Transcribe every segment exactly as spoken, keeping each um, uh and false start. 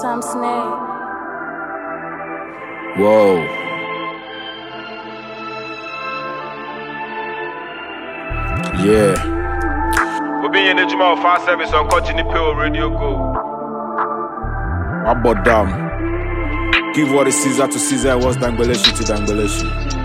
Sam Snake. Whoa. Yeah. We be in the Juma fast service on Continue Pill Radio Go. About damn. Give what is Caesar to Caesar, what's Dangbeleshi to Dangbeleshi.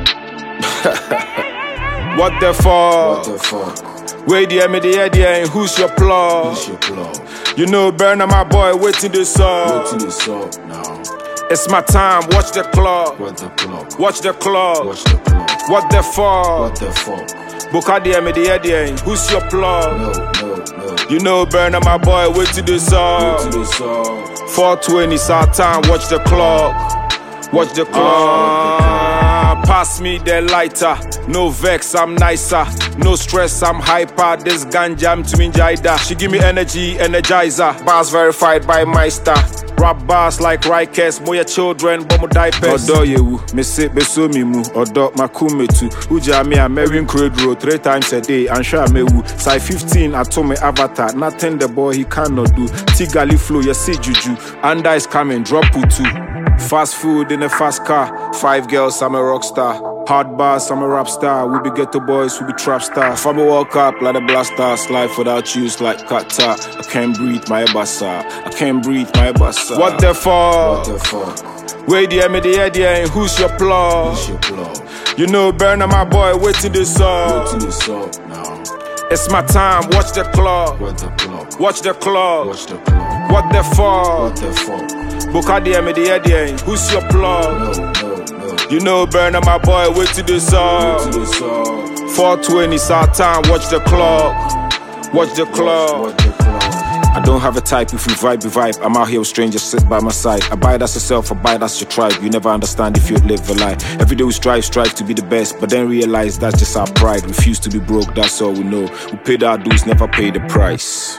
What the fuck? What the fuck? Wait the me the idea and who's your plug? Who's your plug? You know Burner my boy waiting this up. Waiting this up now. It's my time, watch the clock. What the clock? Watch the clock. Watch the clock. What the fuck? What the fuck? Bukadi me the idea and who's your plug? No, no, no. You know Burner my boy waiting this up. Waiting this up. four twenty, it's our time, watch the clock. Watch the clock. Uh, pass me the lighter. No vex, I'm nicer. No stress, I'm hyper. This ganja, I'm to me jaida. She give me energy, energizer. Bars verified by Meister. Rap bars like Rikers. Moya children, bomo diapers. Odo yewu, me se be so mi mu. Odo makume tu. Uja me a Marion Crowd Road three times a day. And sure me wu. Side fifteen, I told me avatar. Nothing the boy he cannot do. Tigali flow, you see juju. Anda is coming, drop putu. Fast food in a fast car. Five girls, I'm a rock star. Hard bars, I'm a rap star. We be ghetto boys, we be trap stars. If I walk up like a blaster, slide without shoes like kata. I can't breathe my bassa. I can't breathe my bassa. What the fuck? What the fuck? Wait the me the idea and who's your plug? Who's your plug? You know Burner my boy waiting this up. Waiting this up now. It's my time, watch the clock. What the clock? Watch the clock. Watch the clock. What the fuck? What the fuck? Bukadi me the idea and who's your plug? No, no, no. You know Burner my boy waiting this up. Waiting this up. four twenty, it's our time, watch the clock. Watch the clock. Watch the clock. I don't have a type, if we vibe, we vibe. I'm out here with strangers, sit by my side. Abide as yourself, abide as your tribe. You never understand if you live a lie. Every day we strive, strive to be the best, but then realize that's just our pride. Refuse to be broke, that's all we know. We paid our dues, never paid the price.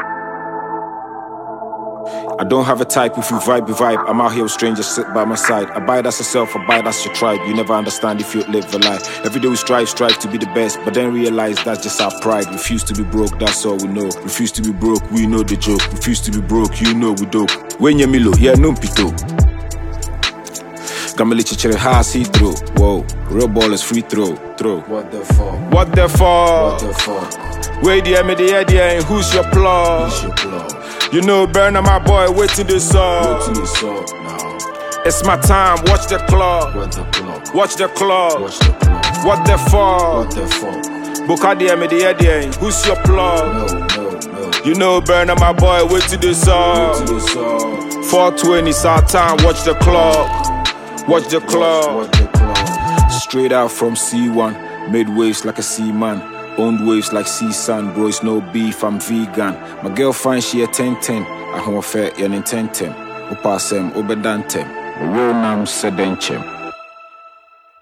I don't have a type, if we vibe, we vibe. I'm out here with strangers, sit by my side. Abide as yourself, abide as your tribe. You never understand if you live a lie. Every day we strive, strive to be the best, but then realize that's just our pride. Refuse to be broke, that's all we know. Refuse to be broke, we know the joke. Refuse to be broke, you know we dope. When you milo, yeah, no pito. Gamali chichere has he throw. Whoa, real ball is free throw, throw. What the fuck? What the fuck? What the fuck? Wait the me the idea and who's your plug? Who's your plug? You know Burner my boy waiting this up. Waiting this up now. It's my time, watch the clock. What the clock? Watch the clock. Watch the clock. What the fuck? What the fuck? Bukadi me the idea and who's your plug? No, no, no. You know Burner my boy waiting this up. Waiting this up. four twenty, it's our time, watch the clock. Watch the clock. Watch the clock. Straight out from C one, made waves like a seaman. Owned waves like sea sand, bro, it's no beef, I'm vegan. My girl fine, she a ten ten. I home fair, yan intentem. Upasem, obedantem. Real nam sedenchem.